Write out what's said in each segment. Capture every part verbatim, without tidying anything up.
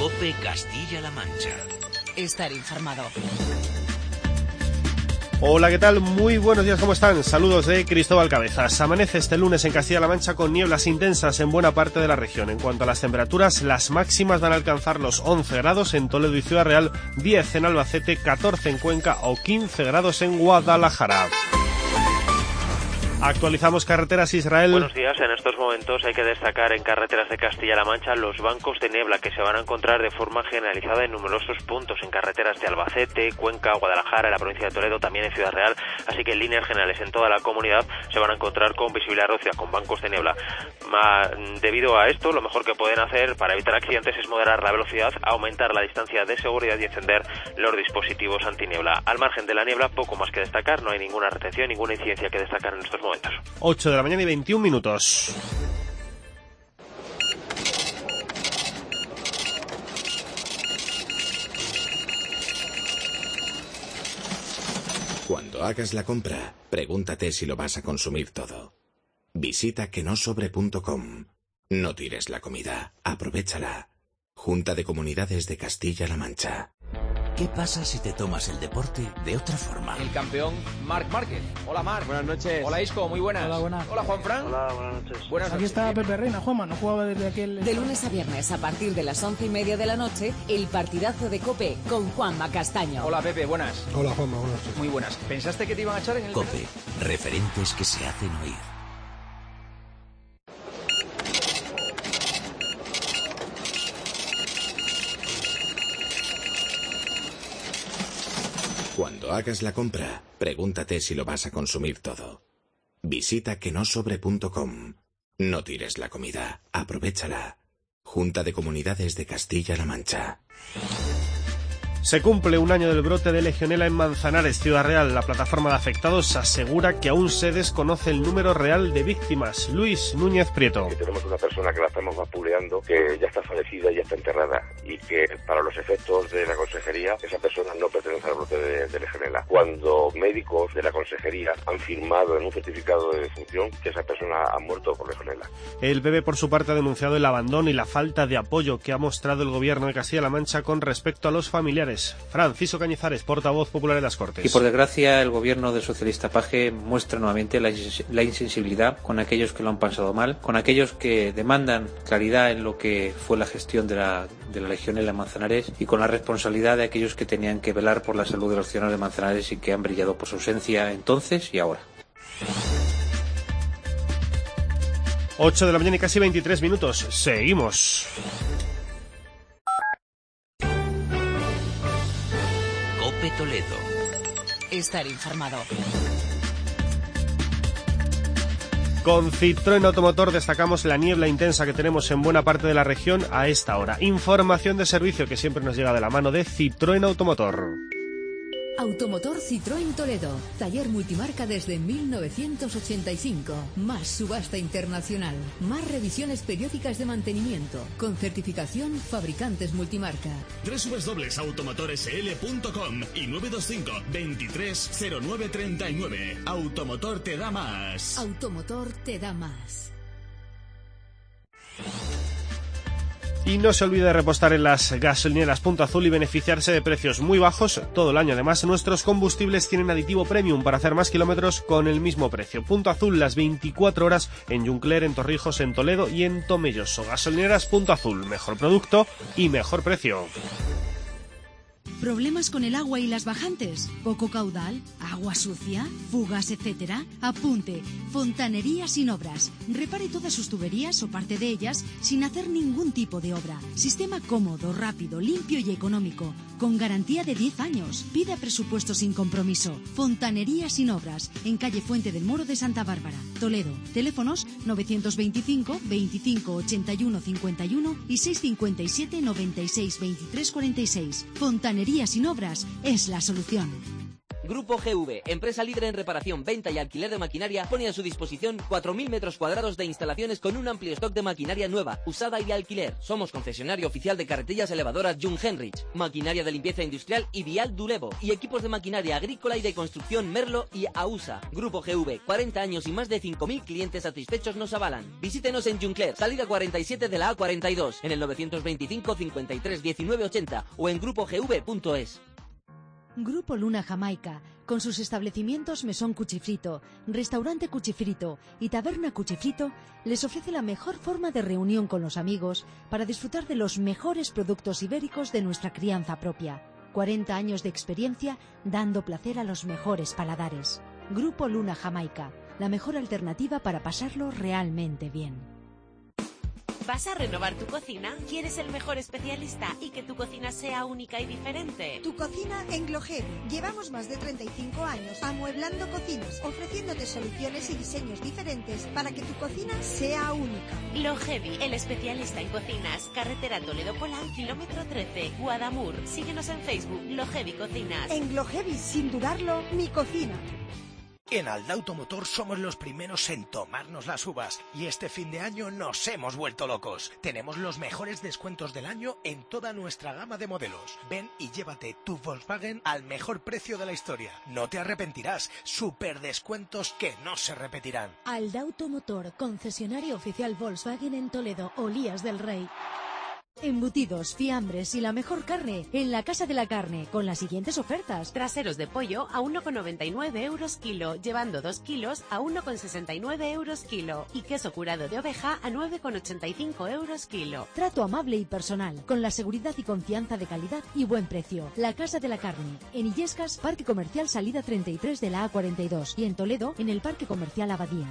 COPE Castilla-La Mancha. Estar informado. Hola, ¿qué tal? Muy buenos días, ¿cómo están? Saludos de Cristóbal Cabezas. Amanece este lunes en Castilla-La Mancha con nieblas intensas en buena parte de la región. En cuanto a las temperaturas, las máximas van a alcanzar los once grados en Toledo y Ciudad Real, diez en Albacete, catorce en Cuenca o quince grados en Guadalajara. Actualizamos carreteras, Israel. Buenos días. En estos momentos hay que destacar en carreteras de Castilla-La Mancha los bancos de niebla que se van a encontrar de forma generalizada en numerosos puntos, en carreteras de Albacete, Cuenca, Guadalajara, en la provincia de Toledo, también en Ciudad Real, así que en líneas generales en toda la comunidad se van a encontrar con visibilidad reducida, con bancos de niebla. Debido a esto, lo mejor que pueden hacer para evitar accidentes es moderar la velocidad, aumentar la distancia de seguridad y encender los dispositivos antiniebla. Al margen de la niebla, poco más que destacar, no hay ninguna retención, ninguna incidencia que destacar en estos momentos. ocho de la mañana y veintiún minutos. Cuando hagas la compra, pregúntate si lo vas a consumir todo. Visita que no sobre punto com. No tires la comida, aprovéchala. Junta de Comunidades de Castilla-La Mancha. ¿Qué pasa si te tomas el deporte de otra forma? El campeón Marc Márquez. Hola Marc. Buenas noches. Hola Isco, muy buenas. Hola, buenas. Hola Juanfran. Hola, buenas noches. Buenas Aquí noches. está Pepe Reina, Juanma, no jugaba desde aquel... De lunes a viernes a partir de las once y media de la noche, el partidazo de COPE con Juanma Castaño. Hola Pepe, buenas. Hola Juanma, buenas noches. Muy buenas. ¿Pensaste que te iban a echar en el... COPE, referentes que se hacen oír. Cuando hagas la compra, pregúntate si lo vas a consumir todo. Visita que no sobre punto com. No tires la comida, aprovéchala. Junta de Comunidades de Castilla-La Mancha. Se cumple un año del brote de legionela en Manzanares, Ciudad Real. La plataforma de afectados asegura que aún se desconoce el número real de víctimas. Luis Núñez Prieto. Que tenemos una persona que la estamos vapuleando, que ya está fallecida y ya está enterrada, y que para los efectos de la consejería, esa persona no pertenece al brote de, de legionela. Cuando médicos de la consejería han firmado en un certificado de defunción que esa persona ha muerto por legionela. El B B, por su parte, ha denunciado el abandono y la falta de apoyo que ha mostrado el gobierno de Castilla-La Mancha con respecto a los familiares. Francisco Cañizares, portavoz popular de las Cortes. Y por desgracia el gobierno del socialista Paje muestra nuevamente la, la insensibilidad con aquellos que lo han pasado mal, con aquellos que demandan claridad en lo que fue la gestión de la, de la legionela en Manzanares, y con la responsabilidad de aquellos que tenían que velar por la salud de los ciudadanos de Manzanares y que han brillado por su ausencia entonces y ahora. ocho de la mañana y casi veintitrés minutos. Seguimos. COPE Toledo. Estar informado. Con Citroën Automotor destacamos la niebla intensa que tenemos en buena parte de la región a esta hora. Información de servicio que siempre nos llega de la mano de Citroën Automotor. Automotor Citroën Toledo, taller multimarca desde mil novecientos ochenta y cinco, más subasta internacional, más revisiones periódicas de mantenimiento, con certificación fabricantes multimarca. doble u doble u doble u punto automotor s l punto com y nueve dos cinco, veintitrés cero nueve treinta y nueve. Automotor te da más. Automotor te da más. Y no se olvide de repostar en las gasolineras Punto Azul y beneficiarse de precios muy bajos todo el año. Además, nuestros combustibles tienen aditivo premium para hacer más kilómetros con el mismo precio. Punto Azul las veinticuatro horas en Juncler, en Torrijos, en Toledo y en Tomelloso. Gasolineras Punto Azul, mejor producto y mejor precio. ¿Problemas con el agua y las bajantes? ¿Poco caudal? ¿Agua sucia? ¿Fugas, etcétera? Apunte. Fontanería Sin Obras. Repare todas sus tuberías o parte de ellas sin hacer ningún tipo de obra. Sistema cómodo, rápido, limpio y económico. Con garantía de diez años. Pida presupuesto sin compromiso. Fontanería Sin Obras. En calle Fuente del Moro de Santa Bárbara, Toledo. Teléfonos novecientos veinticinco, veinticinco, ochenta y uno, cincuenta y uno y seiscientos cincuenta y siete, noventa y seis, veintitrés, cuarenta y seis. Fontanería Sin Obras es la solución. Grupo G V, empresa líder en reparación, venta y alquiler de maquinaria, pone a su disposición cuatro mil metros cuadrados de instalaciones con un amplio stock de maquinaria nueva, usada y de alquiler. Somos concesionario oficial de carretillas elevadoras Jung Henrich, maquinaria de limpieza industrial y Vial Dulevo, y equipos de maquinaria agrícola y de construcción Merlo y AUSA. Grupo G V, cuarenta años y más de cinco mil clientes satisfechos nos avalan. Visítenos en Juncler, salida cuarenta y siete de la A cuarenta y dos, en el novecientos veinticinco cincuenta y tres diecinueve ochenta o en grupo g v punto es. Grupo Luna Jamaica, con sus establecimientos Mesón Cuchifrito, Restaurante Cuchifrito y Taberna Cuchifrito, les ofrece la mejor forma de reunión con los amigos para disfrutar de los mejores productos ibéricos de nuestra crianza propia. cuarenta años de experiencia dando placer a los mejores paladares. Grupo Luna Jamaica, la mejor alternativa para pasarlo realmente bien. ¿Vas a renovar tu cocina? ¿Quieres el mejor especialista y que tu cocina sea única y diferente? Tu cocina en Glohevi. Llevamos más de treinta y cinco años amueblando cocinas, ofreciéndote soluciones y diseños diferentes para que tu cocina sea única. Glohevi, el especialista en cocinas. Carretera Toledo-Polán, kilómetro trece, Guadamur. Síguenos en Facebook, Glohevi Cocinas. En Glohevi, sin dudarlo, mi cocina. En Alda Automotor somos los primeros en tomarnos las uvas y este fin de año nos hemos vuelto locos. Tenemos los mejores descuentos del año en toda nuestra gama de modelos. Ven y llévate tu Volkswagen al mejor precio de la historia. No te arrepentirás. Super descuentos que no se repetirán. Alda Automotor, concesionario oficial Volkswagen en Toledo, Olías del Rey. Embutidos, fiambres y la mejor carne en la Casa de la Carne, con las siguientes ofertas. Traseros de pollo a uno con noventa y nueve euros kilo, llevando dos kilos a uno con sesenta y nueve euros kilo. Y queso curado de oveja a nueve con ochenta y cinco euros kilo. Trato amable y personal, con la seguridad y confianza de calidad y buen precio. La Casa de la Carne, en Illescas, Parque Comercial Salida treinta y tres de la A cuarenta y dos. Y en Toledo, en el Parque Comercial Abadía.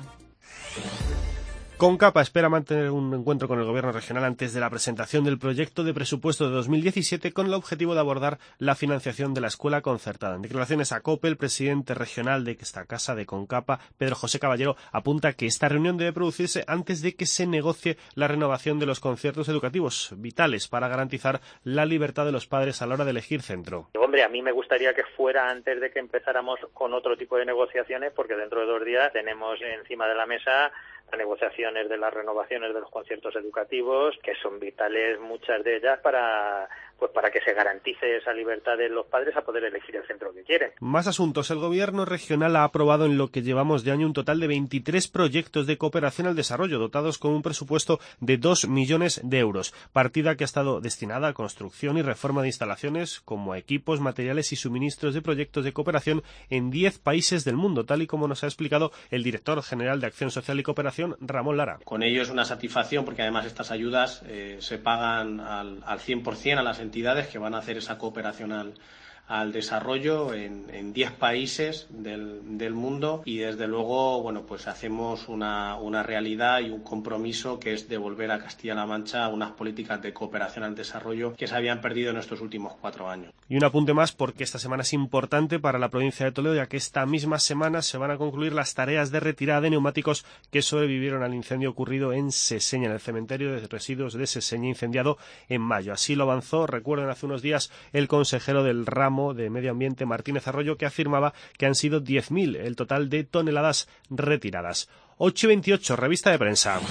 Concapa espera mantener un encuentro con el Gobierno regional antes de la presentación del proyecto de presupuesto de dos mil diecisiete con el objetivo de abordar la financiación de la escuela concertada. En declaraciones a COPE, el presidente regional de esta casa de Concapa, Pedro José Caballero, apunta que esta reunión debe producirse antes de que se negocie la renovación de los conciertos educativos, vitales para garantizar la libertad de los padres a la hora de elegir centro. Hombre, a mí me gustaría que fuera antes de que empezáramos con otro tipo de negociaciones, porque dentro de dos días tenemos encima de la mesa las negociaciones de las renovaciones de los conciertos educativos, que son vitales muchas de ellas para pues para que se garantice esa libertad de los padres a poder elegir el centro que quieren. Más asuntos. El Gobierno regional ha aprobado en lo que llevamos de año un total de veintitrés proyectos de cooperación al desarrollo, dotados con un presupuesto de dos millones de euros, partida que ha estado destinada a construcción y reforma de instalaciones, como a equipos, materiales y suministros de proyectos de cooperación en diez países del mundo, tal y como nos ha explicado el director general de Acción Social y Cooperación, Ramón Lara. Con ello es una satisfacción porque además estas ayudas eh, se pagan al, al cien por cien a las entidades que van a hacer esa cooperación al, al desarrollo en, en diez países del, del mundo y desde luego bueno pues hacemos una, una realidad y un compromiso que es devolver a Castilla-La Mancha unas políticas de cooperación al desarrollo que se habían perdido en estos últimos cuatro años. Y un apunte más porque esta semana es importante para la provincia de Toledo, ya que esta misma semana se van a concluir las tareas de retirada de neumáticos que sobrevivieron al incendio ocurrido en Seseña, en el cementerio de residuos de Seseña, incendiado en mayo. Así lo avanzó, recuerden, hace unos días el consejero del ramo de Medio Ambiente, Martínez Arroyo, que afirmaba que han sido diez mil el total de toneladas retiradas. ocho y veintiocho, revista de prensa.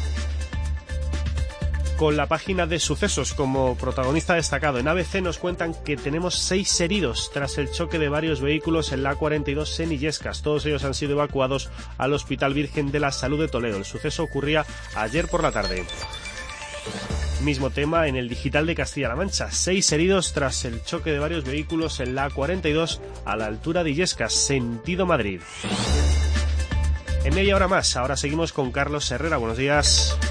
Con la página de sucesos como protagonista destacado. En A B C nos cuentan que tenemos seis heridos tras el choque de varios vehículos en la A cuarenta y dos en Illescas. Todos ellos han sido evacuados al Hospital Virgen de la Salud de Toledo. El suceso ocurría ayer por la tarde. Mismo tema en el Digital de Castilla-La Mancha. Seis heridos tras el choque de varios vehículos en la A cuarenta y dos a la altura de Illescas, sentido Madrid. En media hora más, ahora seguimos con Carlos Herrera. Buenos días.